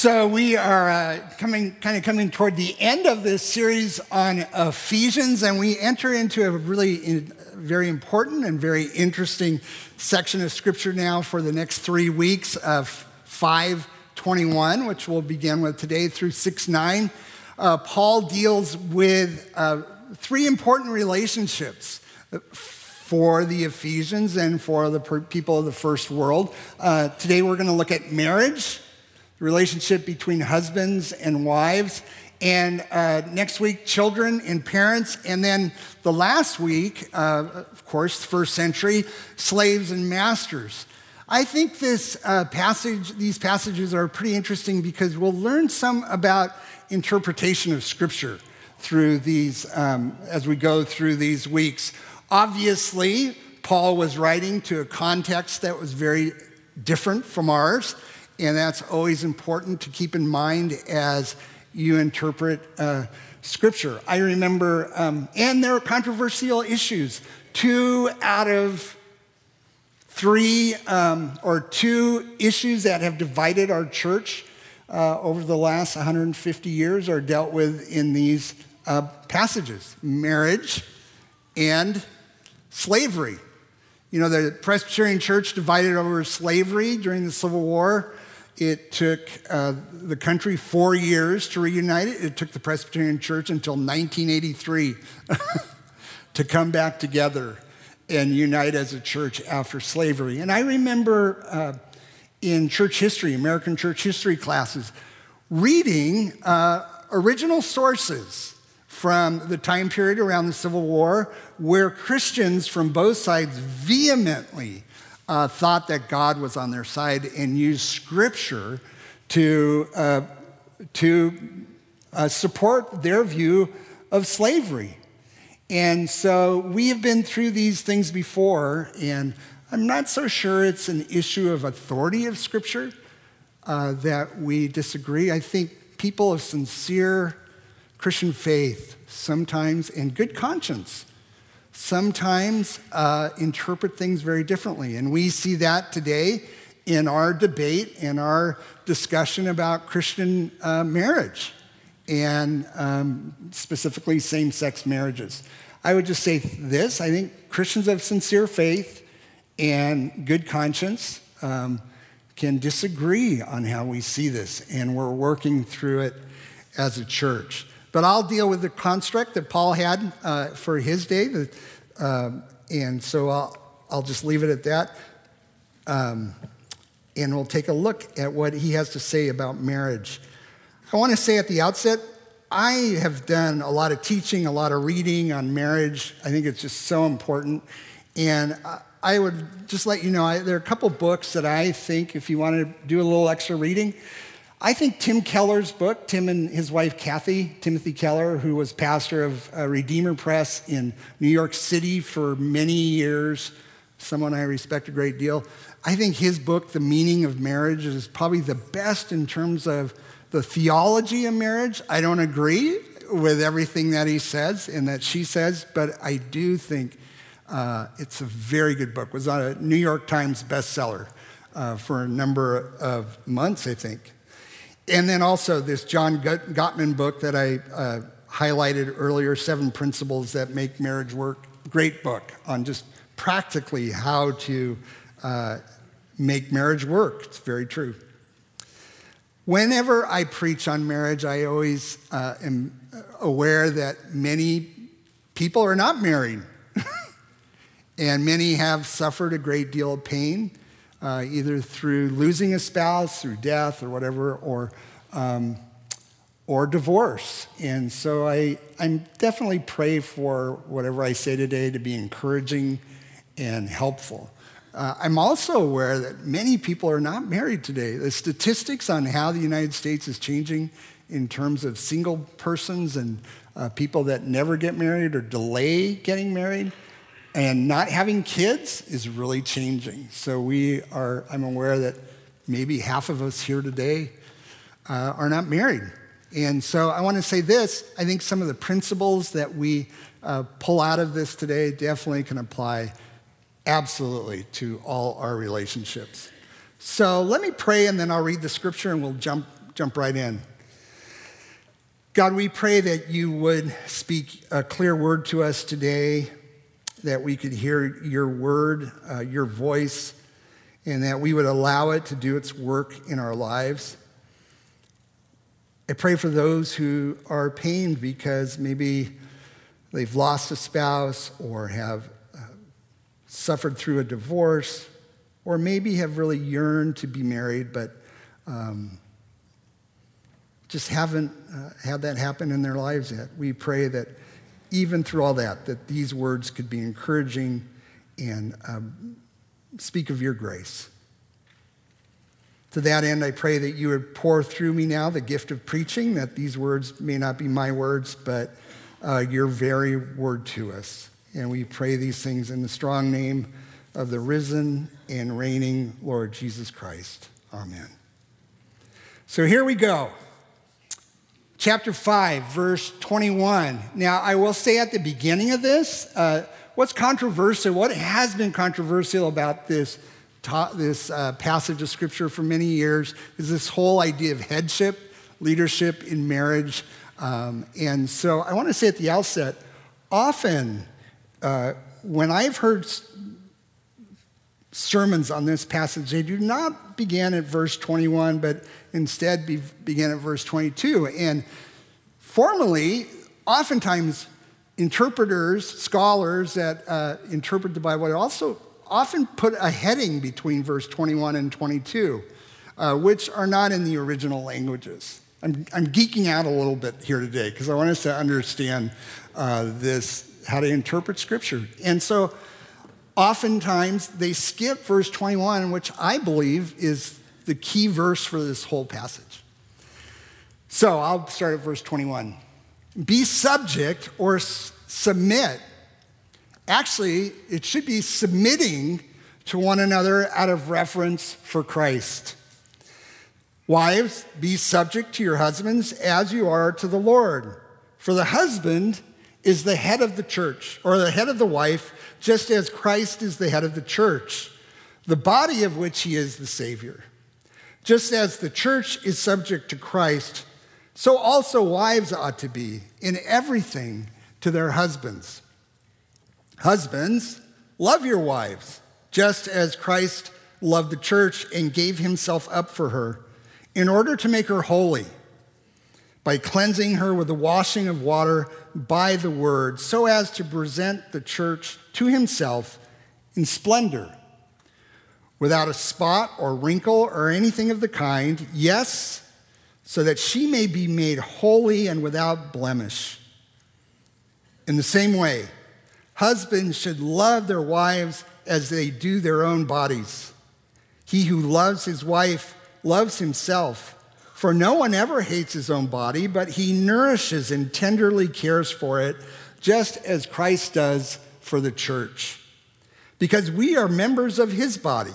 So we are coming toward the end of this series on Ephesians, and we enter into a really very important and very interesting section of Scripture now for the next 3 weeks of 5:21, which we'll begin with today through 6:9. Paul deals with 3 important relationships for the Ephesians and for the people of the first world. Today we're going to look at marriage, the relationship between husbands and wives, and next week, children and parents, and then the last week, of course, first century, slaves and masters. I think these passages are pretty interesting because we'll learn some about interpretation of Scripture through these, as we go through these weeks. Obviously, Paul was writing to a context that was very different from ours, and that's always important to keep in mind as you interpret Scripture. I remember, and there are controversial issues. 2 out of 3, or 2 issues that have divided our church over the last 150 years are dealt with in these passages: marriage and slavery. You know, the Presbyterian Church divided over slavery during the Civil War. It took the country 4 years to reunite it. It took the Presbyterian Church until 1983 to come back together and unite as a church after slavery. And I remember in church history, American church history classes, reading original sources from the time period around the Civil War where Christians from both sides vehemently thought that God was on their side and used Scripture to support their view of slavery. And so we have been through these things before, and I'm not so sure it's an issue of authority of Scripture that we disagree. I think people of sincere Christian faith sometimes, and good conscience, sometimes interpret things very differently. And we see that today in our debate and our discussion about Christian marriage and specifically same-sex marriages. I would just say this: I think Christians of sincere faith and good conscience can disagree on how we see this, and we're working through it as a church. But I'll deal with the construct that Paul had for his day, and so I'll just leave it at that. And we'll take a look at what he has to say about marriage. I want to say at the outset, I have done a lot of teaching, a lot of reading on marriage. I think it's just so important. And I would just let you know, there are a couple books that I think, if you want to do a little extra reading, I think Tim Keller's book, Tim and his wife Kathy, Timothy Keller, who was pastor of Redeemer Press in New York City for many years, someone I respect a great deal. I think his book, The Meaning of Marriage, is probably the best in terms of the theology of marriage. I don't agree with everything that he says and that she says, but I do think it's a very good book. It was a New York Times bestseller for a number of months, I think. And then also this John Gottman book that I highlighted earlier, 7 Principles That Make Marriage Work. Great book on just practically how to make marriage work. It's very true. Whenever I preach on marriage, I always am aware that many people are not married. And many have suffered a great deal of pain, either through losing a spouse, through death or whatever, or divorce. And so I'm definitely pray for whatever I say today to be encouraging and helpful. I'm also aware that many people are not married today. The statistics on how the United States is changing in terms of single persons and people that never get married or delay getting married and not having kids is really changing. So I'm aware that maybe half of us here today are not married. And so I want to say this: I think some of the principles that we pull out of this today definitely can apply absolutely to all our relationships. So let me pray, and then I'll read the scripture, and we'll jump jump right in. God, we pray that you would speak a clear word to us today, that we could hear your word, your voice, and that we would allow it to do its work in our lives. I pray for those who are pained because maybe they've lost a spouse or have suffered through a divorce, or maybe have really yearned to be married, but just haven't had that happen in their lives yet. We pray that even through all that these words could be encouraging and speak of your grace. To that end, I pray that you would pour through me now the gift of preaching, that these words may not be my words, but your very word to us. And we pray these things in the strong name of the risen and reigning Lord Jesus Christ. Amen. So here we go. Chapter 5, verse 21. Now, I will say at the beginning of this, what's controversial, what has been controversial about this passage of Scripture for many years is this whole idea of headship, leadership in marriage. And so I want to say at the outset, often when I've heard sermons on this passage, they do not begin at verse 21, but instead begin at verse 22. And formally, oftentimes, interpreters, scholars that interpret the Bible also often put a heading between verse 21 and 22, which are not in the original languages. I'm geeking out a little bit here today because I want us to understand how to interpret Scripture. And so oftentimes they skip verse 21, which I believe is the key verse for this whole passage. So I'll start at verse 21. Be subject or submit. Actually, it should be submitting to one another out of reverence for Christ. Wives, be subject to your husbands as you are to the Lord. For the husband is the head of the church, or the head of the wife, just as Christ is the head of the church, the body of which he is the Savior. Just as the church is subject to Christ, so also wives ought to be in everything to their husbands. Husbands, love your wives, just as Christ loved the church and gave himself up for her, in order to make her holy, by cleansing her with the washing of water by the word, so as to present the church to himself in splendor, without a spot or wrinkle or anything of the kind, yes, so that she may be made holy and without blemish. In the same way, husbands should love their wives as they do their own bodies. He who loves his wife loves himself. For no one ever hates his own body, but he nourishes and tenderly cares for it, just as Christ does for the church, because we are members of his body.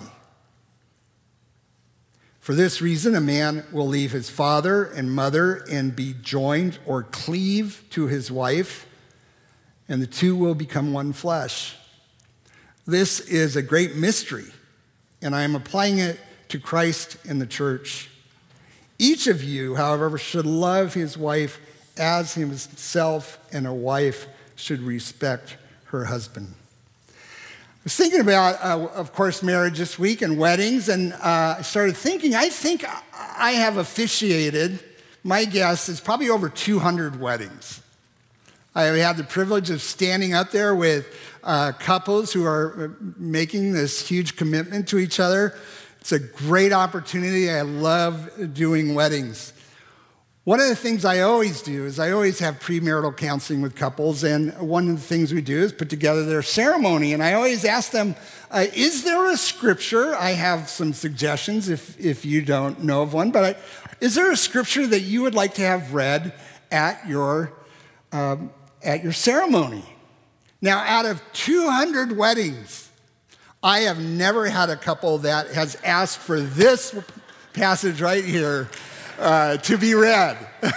For this reason, a man will leave his father and mother and be joined or cleave to his wife, and the two will become one flesh. This is a great mystery, and I am applying it to Christ and the church. Each of you, however, should love his wife as himself, and a wife should respect her husband. I was thinking about, of course, marriage this week and weddings, and I started thinking, I think I have officiated, my guess is probably over 200 weddings. I have had the privilege of standing up there with couples who are making this huge commitment to each other. It's a great opportunity. I love doing weddings. One of the things I always do is I always have premarital counseling with couples, and one of the things we do is put together their ceremony. And I always ask them, is there a scripture? I have some suggestions if you don't know of one, but is there a scripture that you would like to have read at your ceremony? Now, out of 200 weddings, I have never had a couple that has asked for this passage right here to be read.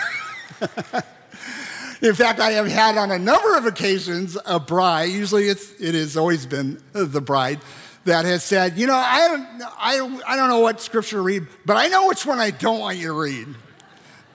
In fact, I have had on a number of occasions a bride, usually it has always been the bride, that has said, I don't know what scripture to read, but I know which one I don't want you to read.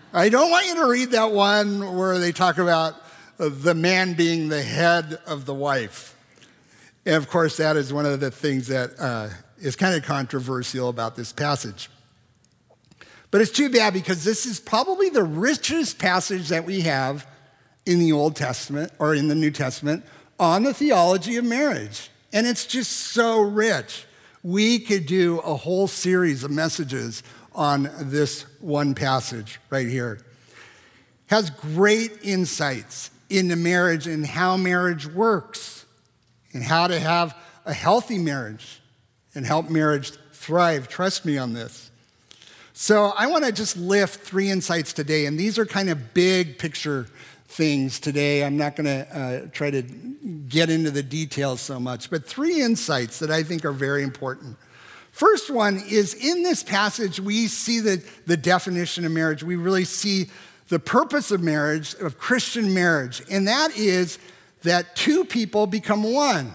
I don't want you to read that one where they talk about the man being the head of the wife. And of course, that is one of the things that is kind of controversial about this passage. But it's too bad because this is probably the richest passage that we have in the Old Testament or in the New Testament on the theology of marriage. And it's just so rich. We could do a whole series of messages on this one passage right here. Has great insights into marriage and how marriage works and how to have a healthy marriage and help marriage thrive. Trust me on this. So I want to just lift 3 insights today, and these are kind of big picture things today. I'm not going to try to get into the details so much, but 3 insights that I think are very important. First one is in this passage, we see the definition of marriage. We really see the purpose of marriage, of Christian marriage, and that is that 2 people become one.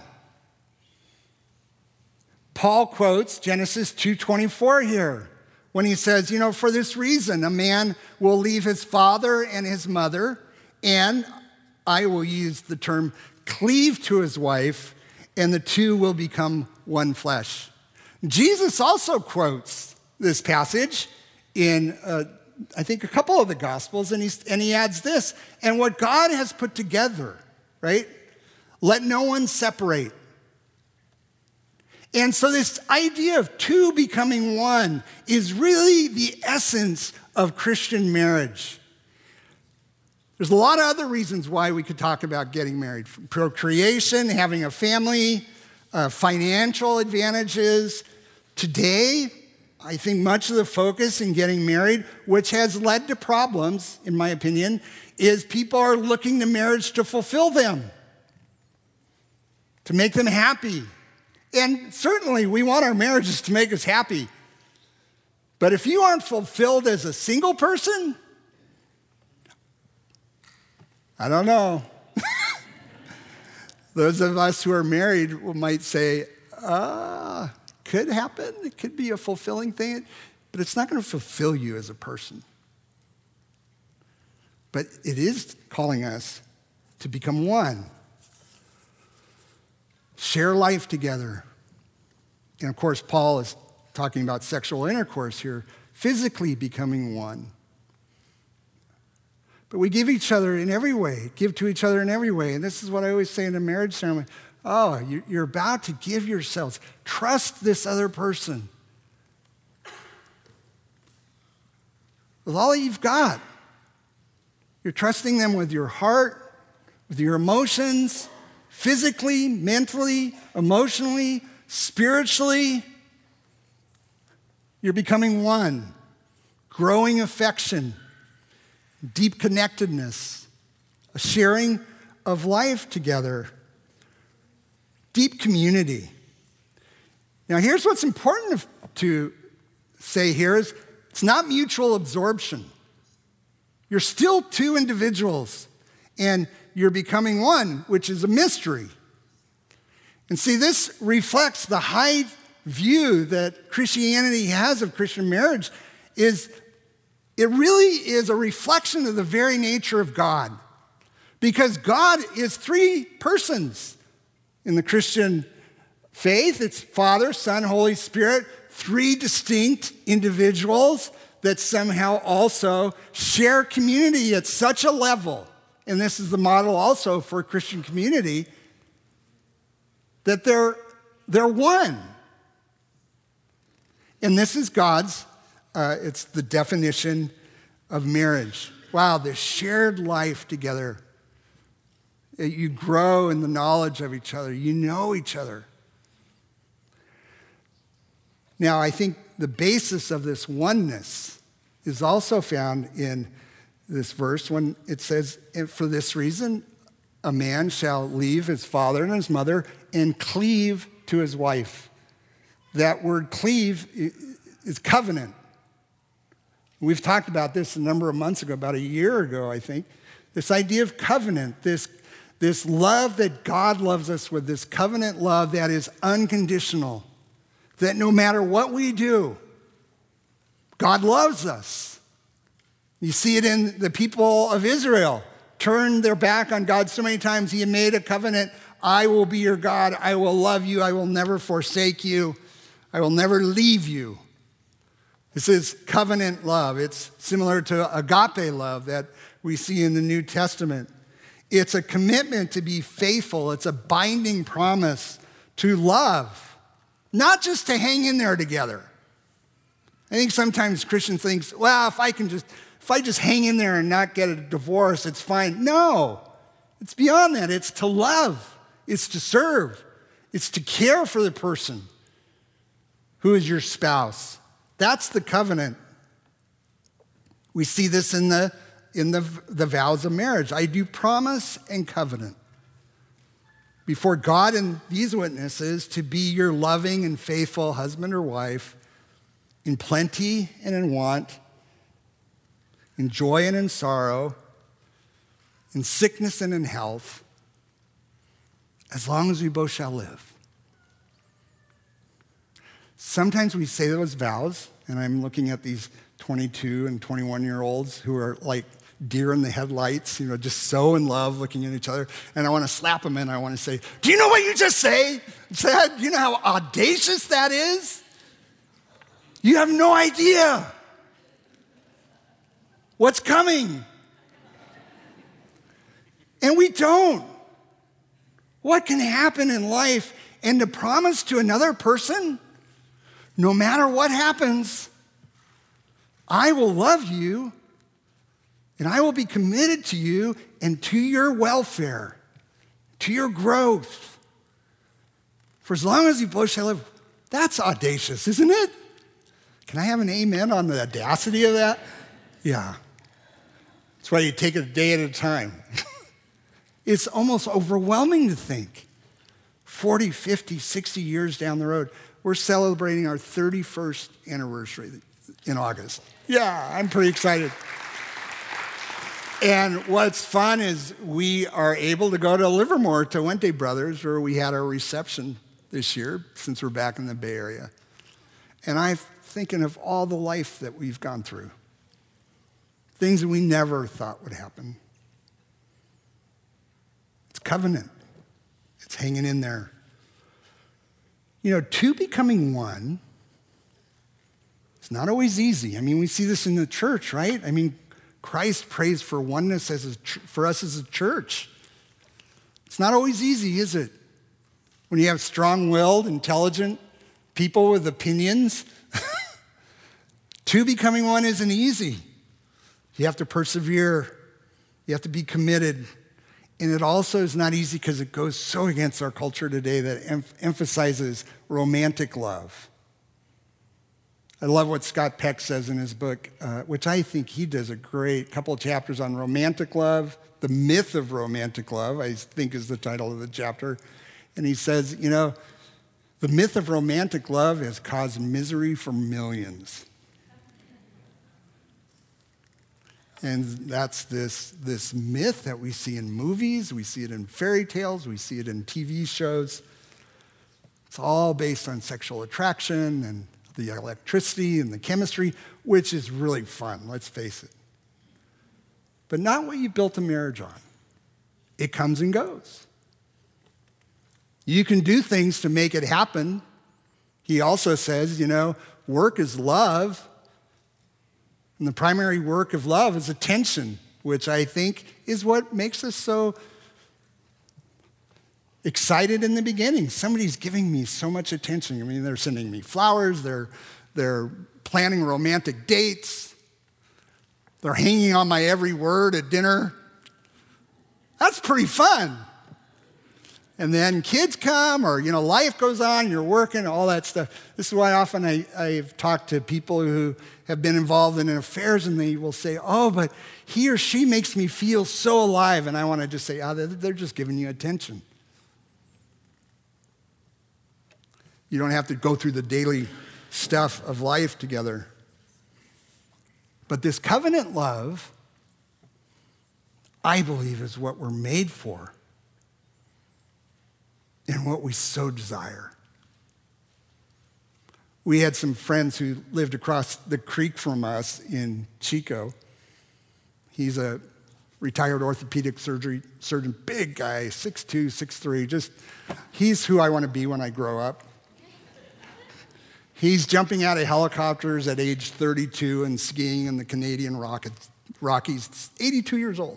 Paul quotes Genesis 2:24 here when he says, for this reason, a man will leave his father and his mother, and I will use the term cleave to his wife, and the 2 will become one flesh. Jesus also quotes this passage in, I think, a couple of the Gospels, and he adds this, and what God has put together, right? Let no one separate. And so this idea of 2 becoming one is really the essence of Christian marriage. There's a lot of other reasons why we could talk about getting married. Procreation, having a family, financial advantages. Today, I think much of the focus in getting married, which has led to problems, in my opinion, is people are looking to marriage to fulfill them, to make them happy. And certainly, we want our marriages to make us happy. But if you aren't fulfilled as a single person, I don't know. Those of us who are married might say, could happen. It could be a fulfilling thing, but it's not going to fulfill you as a person. But it is calling us to become one. Share life together. And of course, Paul is talking about sexual intercourse here, physically becoming one. But we give each other in every way, give to each other in every way. And this is what I always say in a marriage ceremony. Oh, you're about to give yourselves. Trust this other person with all that you've got. You're trusting them with your heart, with your emotions, physically, mentally, emotionally, spiritually. You're becoming one. Growing affection, deep connectedness, a sharing of life together. Deep community. Now, here's what's important to say here is it's not mutual absorption. You're still 2 individuals, and you're becoming one, which is a mystery. And see, this reflects the high view that Christianity has of Christian marriage. It really is a reflection of the very nature of God. Because God is 3 persons. In the Christian faith, it's Father, Son, Holy Spirit, 3 distinct individuals that somehow also share community at such a level. And this is the model also for Christian community, that they're one. And this is God's, it's the definition of marriage. Wow, this shared life together. You grow in the knowledge of each other. You know each other. Now, I think the basis of this oneness is also found in this verse when it says, for this reason, a man shall leave his father and his mother and cleave to his wife. That word cleave is covenant. We've talked about this a number of months ago, about a year ago, I think. This idea of covenant, this love that God loves us with, this covenant love that is unconditional, that no matter what we do, God loves us. You see it in the people of Israel. Turned their back on God so many times. He made a covenant. I will be your God. I will love you. I will never forsake you. I will never leave you. This is covenant love. It's similar to agape love that we see in the New Testament. It's a commitment to be faithful. It's a binding promise to love, not just to hang in there together. I think sometimes Christians think, well, if I just hang in there and not get a divorce, it's fine. No, it's beyond that. It's to love. It's to serve. It's to care for the person who is your spouse. That's the covenant. We see this in the vows of marriage. I do promise and covenant before God and these witnesses to be your loving and faithful husband or wife in plenty and in want, in joy and in sorrow, in sickness and in health, as long as we both shall live. Sometimes we say those vows, and I'm looking at these 22 and 21-year-olds who are like deer in the headlights, just so in love looking at each other. And I want to slap them and I want to say, do you know what you just said? Do you know how audacious that is? You have no idea what's coming. And we don't. What can happen in life? And to promise to another person, no matter what happens, I will love you and I will be committed to you and to your welfare, to your growth. For as long as you both shall live, that's audacious, isn't it? Can I have an amen on the audacity of that? Yeah. That's why you take it a day at a time. It's almost overwhelming to think 40, 50, 60 years down the road. We're celebrating our 31st anniversary in August. Yeah, I'm pretty excited. And what's fun is we are able to go to Livermore to Wente Brothers, where we had our reception this year, since we're back in the Bay Area. And I'm thinking of all the life that we've gone through, things that we never thought would happen. It's covenant. It's hanging in there. Two becoming one, it's not always easy. We see this in the church, right? Christ prays for oneness for us as a church. It's not always easy, is it? When you have strong-willed, intelligent people with opinions, two becoming one isn't easy. You have to persevere. You have to be committed. And it also is not easy because it goes so against our culture today that emphasizes romantic love. I love what Scott Peck says in his book, which I think he does a great couple of chapters on romantic love. The Myth of Romantic Love, I think, is the title of the chapter. And he says, the myth of romantic love has caused misery for millions. And that's this myth that we see in movies, we see it in fairy tales, we see it in TV shows. It's all based on sexual attraction and the electricity and the chemistry, which is really fun, let's face it. But not what you built a marriage on. It comes and goes. You can do things to make it happen. He also says, work is love. And the primary work of love is attention, which I think is what makes us so excited in the beginning. Somebody's giving me so much attention. They're sending me flowers. They're planning romantic dates. They're hanging on my every word at dinner. That's pretty fun. And then kids come, or, life goes on, you're working, all that stuff. This is why often I've talked to people who have been involved in affairs, and they will say, oh, but he or she makes me feel so alive. And I want to just say, they're just giving you attention. You don't have to go through the daily stuff of life together. But this covenant love, I believe, is what we're made for and what we so desire. We had some friends who lived across the creek from us in Chico, He's a retired orthopedic surgeon, big guy, 6'2", 6'3", he's who I want to be when I grow up. He's jumping out of helicopters at age 32 and skiing in the Canadian Rockies, 82 years old.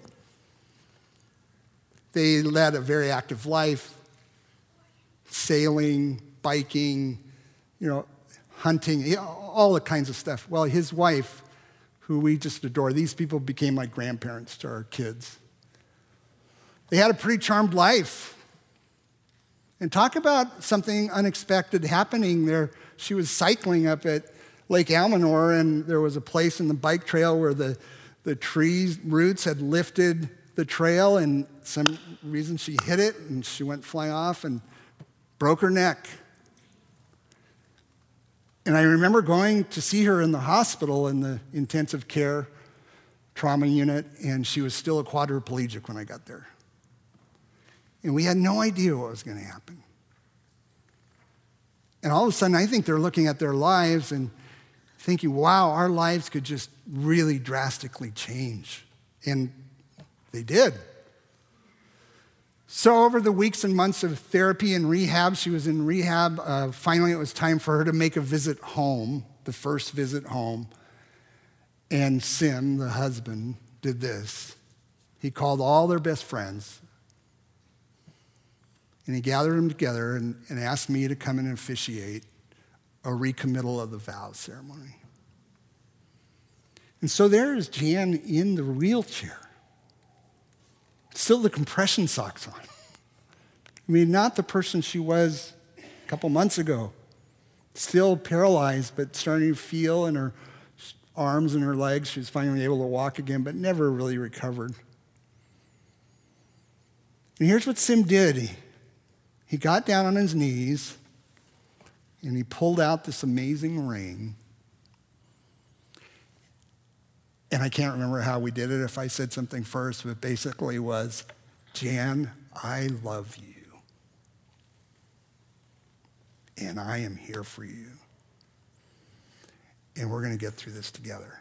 They led a very active life, sailing, biking, hunting, all the kinds of stuff. Well, his wife, who we just adore, these people became like grandparents to our kids. They had a pretty charmed life. And talk about something unexpected happening there. She was cycling up at Lake Almanor, and there was a place in the bike trail where the trees roots had lifted the trail, and some reason she hit it, and she went flying off and broke her neck. And I remember going to see her in the hospital in the intensive care trauma unit, and she was still a quadriplegic when I got there. And we had no idea what was going to happen. And all of a sudden, I think they're looking at their lives and thinking, wow, our lives could just really drastically change. And they did. So over the weeks and months of therapy and rehab, she was in rehab. Finally, it was time for her to make a visit home, the first visit home. And Sim, the husband, did this. He called all their best friends, and he gathered them together and asked me to come in and officiate a recommittal of the vows ceremony. And so there is Jan in the wheelchair, still the compression socks on. I mean, not the person she was a couple months ago, still paralyzed, but starting to feel in her arms and her legs. She was finally able to walk again, but never really recovered. And here's what Sim did. He got down on his knees, and he pulled out this amazing ring. And I can't remember how we did it, if I said something first, but basically was, Jan, I love you. And I am here for you. And we're going to get through this together.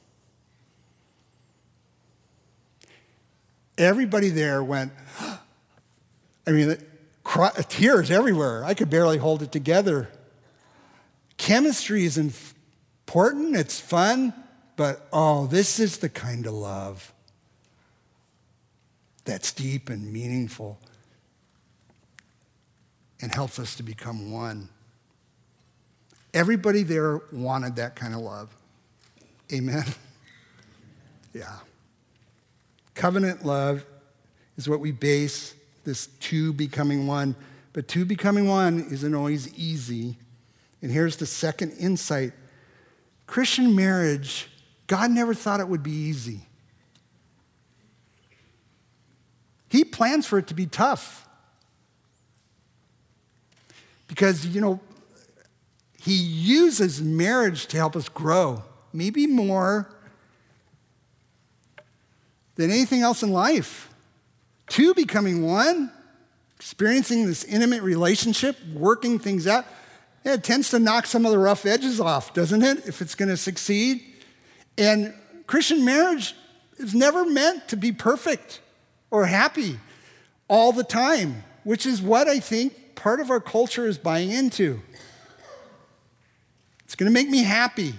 Everybody there went, tears everywhere. I could barely hold it together. Chemistry is important, it's fun, but this is the kind of love that's deep and meaningful and helps us to become one. Everybody there wanted that kind of love. Amen? Yeah. Covenant love is what we base this two becoming one. But two becoming one isn't always easy. And here's the second insight. Christian marriage, God never thought it would be easy. He plans for it to be tough. Because, he uses marriage to help us grow, maybe more than anything else in life. Two becoming one, experiencing this intimate relationship, working things out, it tends to knock some of the rough edges off, doesn't it, if it's going to succeed? And Christian marriage is never meant to be perfect or happy all the time, which is what I think part of our culture is buying into. It's going to make me happy.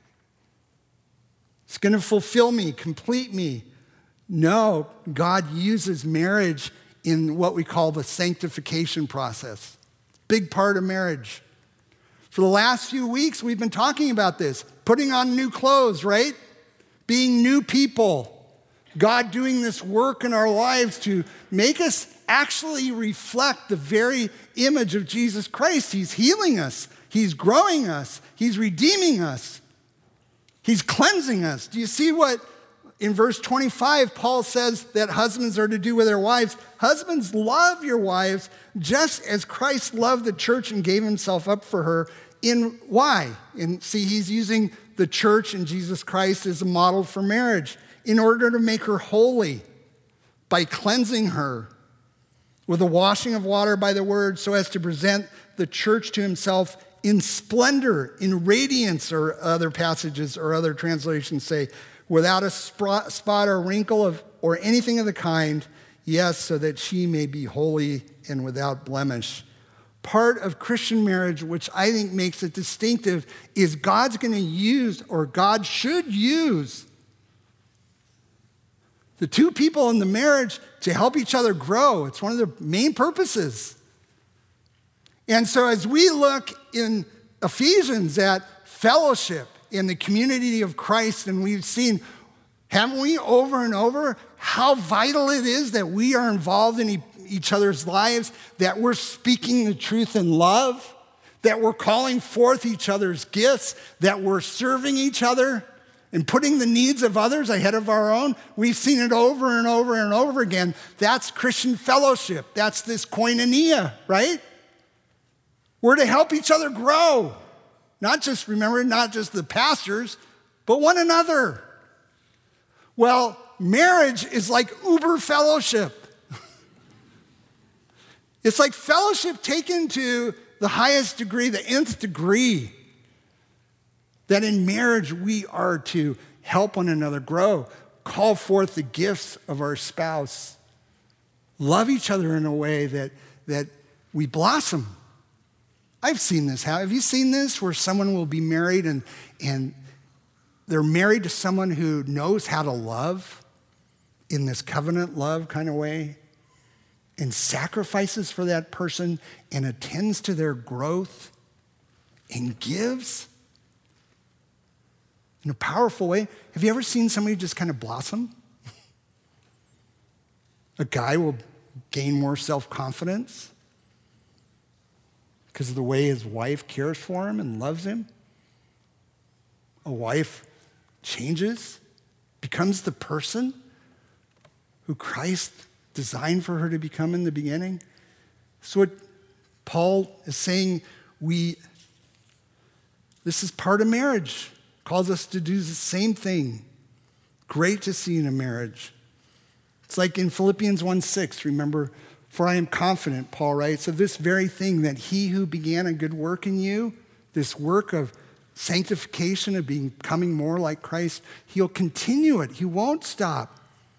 It's going to fulfill me, complete me. No, God uses marriage in what we call the sanctification process. Big part of marriage. For the last few weeks, we've been talking about this. Putting on new clothes, right? Being new people. God doing this work in our lives to make us actually reflect the very image of Jesus Christ. He's healing us. He's growing us. He's redeeming us. He's cleansing us. Do you see what in verse 25, Paul says that husbands are to do with their wives? Husbands, love your wives just as Christ loved the church and gave himself up for her. In why? And see, he's using the church and Jesus Christ as a model for marriage in order to make her holy by cleansing her with the washing of water by the word so as to present the church to himself in splendor, in radiance, or other passages or other translations say, without a spot or wrinkle or anything of the kind. Yes, so that she may be holy and without blemish. Part of Christian marriage, which I think makes it distinctive, is God's going to use, or God should use, the two people in the marriage to help each other grow. It's one of their main purposes. And so as we look in Ephesians at fellowship in the community of Christ, and we've seen, haven't we, over and over, how vital it is that we are involved in each other's lives, that we're speaking the truth in love, that we're calling forth each other's gifts, that we're serving each other and putting the needs of others ahead of our own. We've seen it over and over and over again. That's Christian fellowship. That's this koinonia, right? We're to help each other grow. Not just the pastors, but one another. Well, marriage is like uber fellowship. It's like fellowship taken to the highest degree, the nth degree. That in marriage we are to help one another grow, call forth the gifts of our spouse, love each other in a way that we blossom. I've seen this. Have you seen this where someone will be married and they're married to someone who knows how to love in this covenant love kind of way and sacrifices for that person and attends to their growth and gives in a powerful way? Have you ever seen somebody just kind of blossom? A guy will gain more self-confidence because of the way his wife cares for him and loves him. A wife changes, becomes the person who Christ designed for her to become in the beginning. So what Paul is saying, this is part of marriage. Calls us to do the same thing. Great to see in a marriage. It's like in Philippians 1:6, remember, for I am confident, Paul writes, of this very thing, that he who began a good work in you, this work of sanctification, of becoming more like Christ, he'll continue it. He won't stop.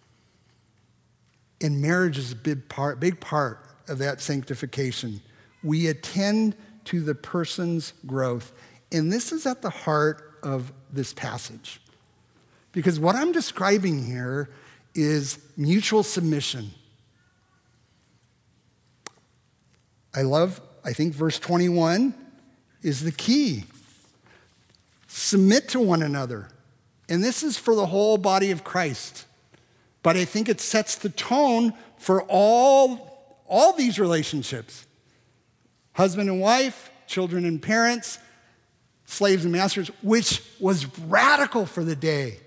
And marriage is a big part of that sanctification. We attend to the person's growth. And this is at the heart of this passage. Because what I'm describing here is mutual submission. I think verse 21 is the key. Submit to one another. And this is for the whole body of Christ. But I think it sets the tone for all these relationships. Husband and wife, children and parents, slaves and masters, which was radical for the day.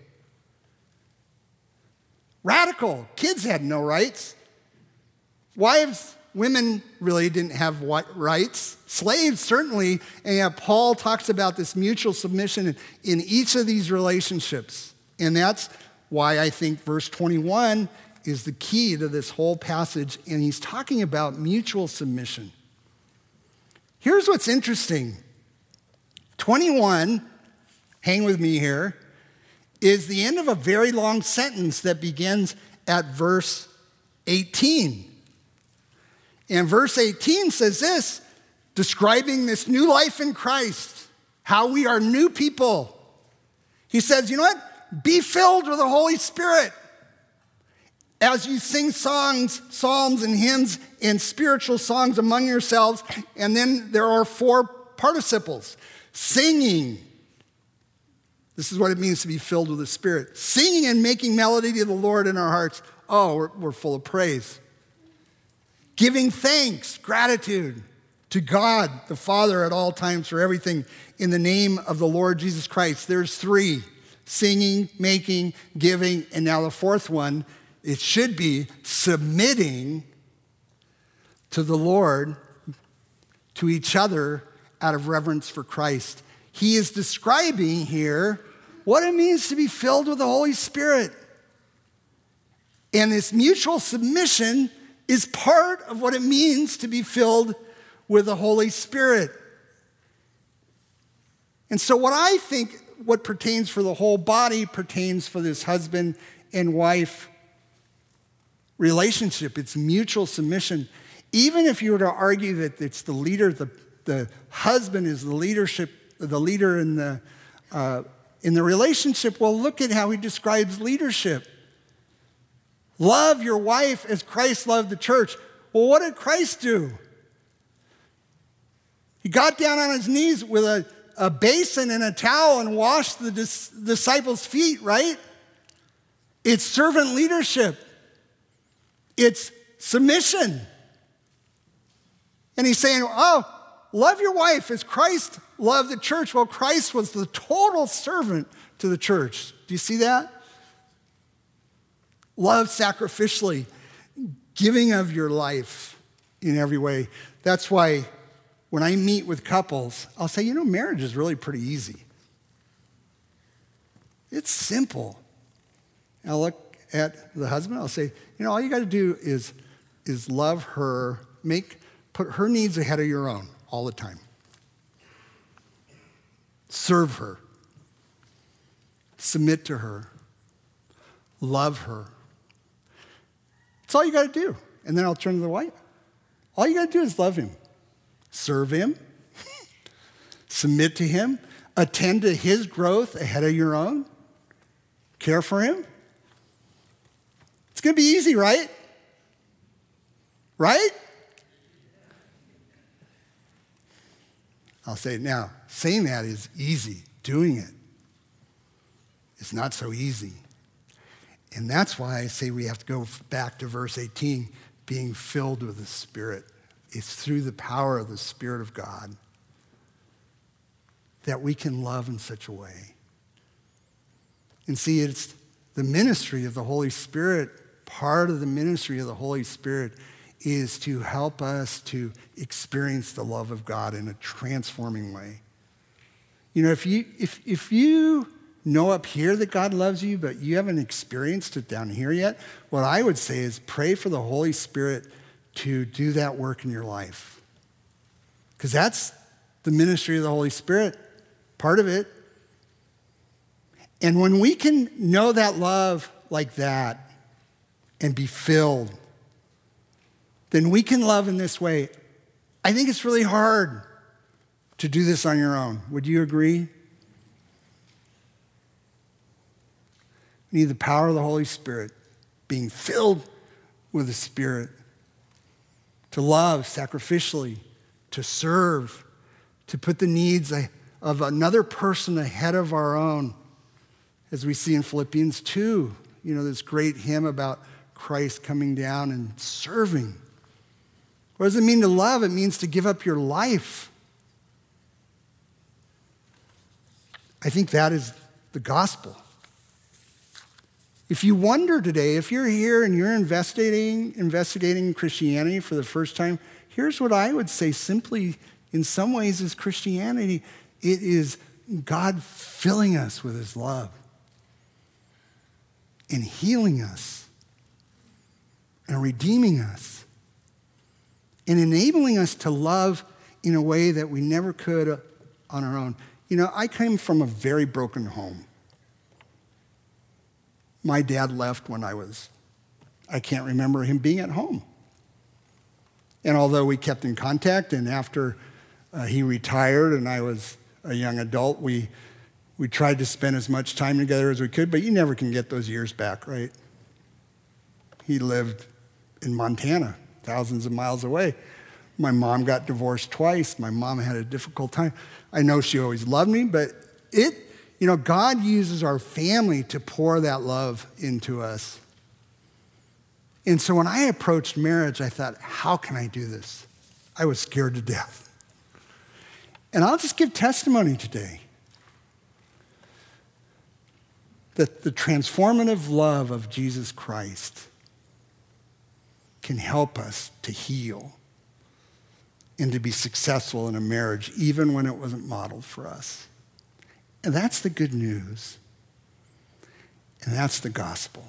Radical. Kids had no rights. Wives, women really didn't have rights. Slaves certainly, and yet Paul talks about this mutual submission in each of these relationships. And that's why I think verse 21 is the key to this whole passage, and he's talking about mutual submission. Here's what's interesting. 21, hang with me here, is the end of a very long sentence that begins at verse 18. And verse 18 says this, describing this new life in Christ, how we are new people. He says, you know what? Be filled with the Holy Spirit as you sing songs, psalms, and hymns and spiritual songs among yourselves. And then there are 4 participles. Singing. This is what it means to be filled with the Spirit. Singing and making melody to the Lord in our hearts. Oh, we're full of praise. Giving thanks, gratitude to God, the Father, at all times for everything in the name of the Lord Jesus Christ. There's 3. Singing, making, giving, and now the 4th one, it should be submitting to the Lord, to each other, out of reverence for Christ. He is describing here what it means to be filled with the Holy Spirit. And this mutual submission is part of what it means to be filled with the Holy Spirit. And so what I think what pertains for the whole body pertains for this husband and wife relationship. It's mutual submission. Even if you were to argue that it's the leader, the husband is the leader in the relationship, well, look at how he describes leadership. Love your wife as Christ loved the church. Well, what did Christ do? He got down on his knees with a basin and a towel and washed the disciples' feet, right? It's servant leadership. It's submission. And he's saying, love your wife as Christ loved the church. Well, Christ was the total servant to the church. Do you see that? Love sacrificially, giving of your life in every way. That's why when I meet with couples, I'll say, marriage is really pretty easy. It's simple. And I'll look at the husband, I'll say, all you got to do is love her, put her needs ahead of your own all the time. Serve her. Submit to her. Love her. That's all you got to do. And then I'll turn to the wife. All you got to do is love him. Serve him. Submit to him. Attend to his growth ahead of your own. Care for him. It's going to be easy, right? Right? I'll say now, saying that is easy. Doing it is not so easy. And that's why I say we have to go back to verse 18, being filled with the Spirit. It's through the power of the Spirit of God that we can love in such a way. And see, it's the ministry of the Holy Spirit. Part of the ministry of the Holy Spirit is to help us to experience the love of God in a transforming way. If you know up here that God loves you, but you haven't experienced it down here yet, what I would say is pray for the Holy Spirit to do that work in your life. Because that's the ministry of the Holy Spirit, part of it. And when we can know that love like that and be filled, then we can love in this way. I think it's really hard to do this on your own. Would you agree? We need the power of the Holy Spirit, being filled with the Spirit, to love sacrificially, to serve, to put the needs of another person ahead of our own. As we see in Philippians 2, this great hymn about Christ coming down and serving. What does it mean to love? It means to give up your life. I think that is the gospel. If you wonder today, if you're here and you're investigating Christianity for the first time, here's what I would say simply, in some ways, is Christianity. It is God filling us with his love and healing us and redeeming us and enabling us to love in a way that we never could on our own. I came from a very broken home. My dad left when I can't remember him being at home. And although we kept in contact, and after he retired and I was a young adult, we tried to spend as much time together as we could, but you never can get those years back, right? He lived in Montana, thousands of miles away. My mom got divorced twice. My mom had a difficult time. I know she always loved me, but God uses our family to pour that love into us. And so when I approached marriage, I thought, how can I do this? I was scared to death. And I'll just give testimony today that the transformative love of Jesus Christ can help us to heal and to be successful in a marriage, even when it wasn't modeled for us. And that's the good news. And that's the gospel.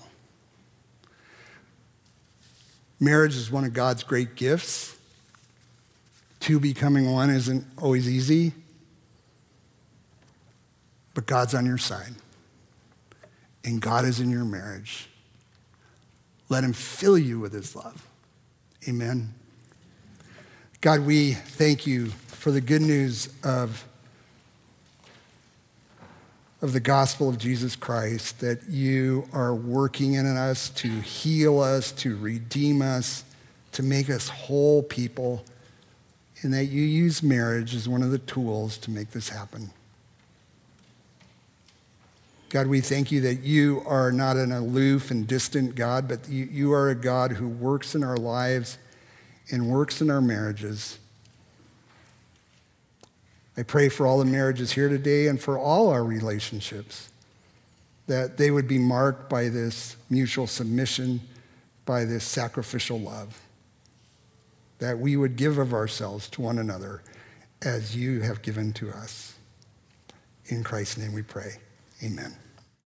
Marriage is one of God's great gifts. Two becoming one isn't always easy. but God's on your side, and God is in your marriage. Let him fill you with his love. Amen. God, we thank you for the good news of the gospel of Jesus Christ, that you are working in us to heal us, to redeem us, to make us whole people, and that you use marriage as one of the tools to make this happen. God, we thank you that you are not an aloof and distant God, but you are a God who works in our lives and works in our marriages. I pray for all the marriages here today and for all our relationships, that they would be marked by this mutual submission, by this sacrificial love, that we would give of ourselves to one another as you have given to us. In Christ's name we pray. Amen.